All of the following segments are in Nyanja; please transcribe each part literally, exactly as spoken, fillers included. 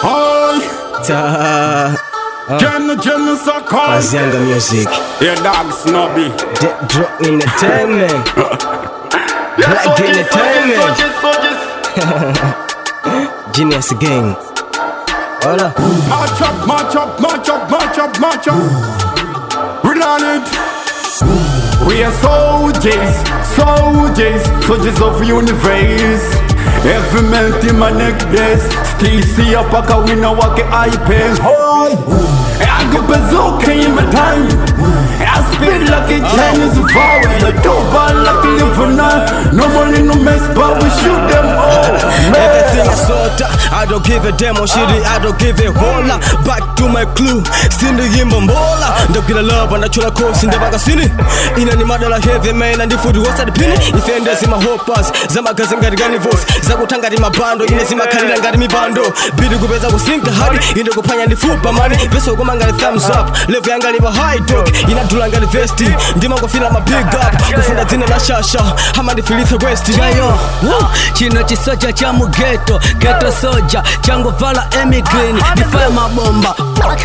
Oi, Ta Jenna Jenna Saka. Fazenda Music, Yeah, dog snobby. Dead Drop Entertainment, Black Entertainment, Genius Gang. Hola. March up, march up, march up, march up, march up. We're on it. We are soldiers, soldiers, soldiers of universe. Every man in my neck this. Still see a paka winner wake iPad. Hoy, I go bazooka in my time. I spit like a Chinese vowel. I do ball like a liver. No money, no mess, but we shoot them all. Everything is sorta. I don't give a damn on shit. I don't give a hola. Back to my clue. Sindi yimbo mbola. Ndokila love na chula course in the magazine. Ina ni madala heavy man and the food was at the penny. Defenders in my hoppers. Zama kazingari gani voice. Zaku tangari mabando. Ina zima kalila ngari mibando. Bidi kubeza kusinka hadi. Ina kupanya ni fupa mani. Beso kumanga thumbs up. Level yanga liba high dog. Ina dulanga ni vesti. Ndima kufina ma big up. Kufunda zina na shasha. Hama ni filitha west. Jayo, chino chisoja cha mugeto. Geto soja, chango vala emigreen. Difaya mabomba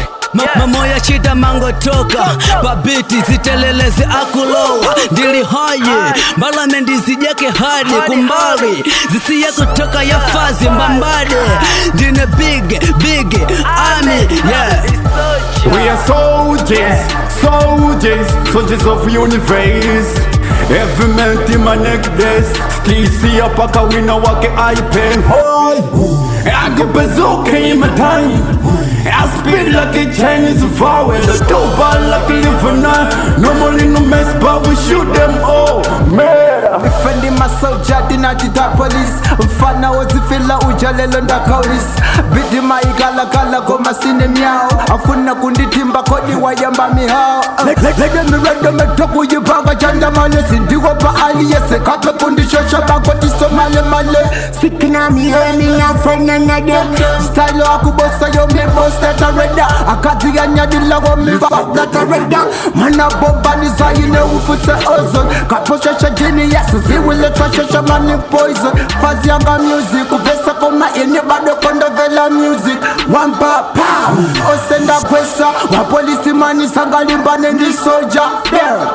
mamoya chida mango toka. Babiti ziteleleze akulowa. Ndili haye, mbala mendi zijake hadi kumbali. Zisiya kutoka ya fazi mbambade. Dine big, big army, yeah. We are soldiers, soldiers, soldiers of universe. Every man in my neck this. Still see a paka winner wake iPad. Hoy, I go bazooka in my time. I spit like a Chinese vowel. I do ball like a liver. No money, no mess, but we shoot them all. Man, Defending my soldier, dinajita police. Mfana wazifila ujalelo nda kaulis. Bidi maigala gala goma sine miao. Afuna kunditimba kodi wayamba mihao. Lege mirendo metoku yibaga janda male. Sindiwa pa ali yese kape kundishosha bagoti somale male. Sikina mihemi na fena nage. Style akubosa yo me boss that a redda. Akati ya nyadila wa me fuck that a redda. Mana bomba ni zayine ufuse ozone. Kaposhesha jini yes, zi wile trashesha mani poison. Fazi yanga music, uvesa koma ene bado kondo vela music. Wamba pa, osenda kwesa. Wapolisi mani sangalimba nendi soja. Yeah,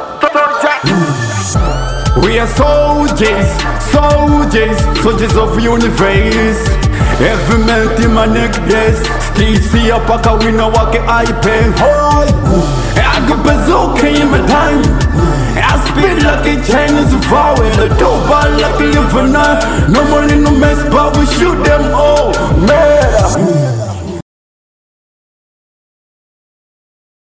we are soldiers, soldiers, soldiers of universe. Every man in my neck this. Still see a paka winner wake iPad. Hoy, I go bazooka in my time. I spit like a Chinese vowel. I do ball like a liver. No money, no mess, but we shoot them all. Man.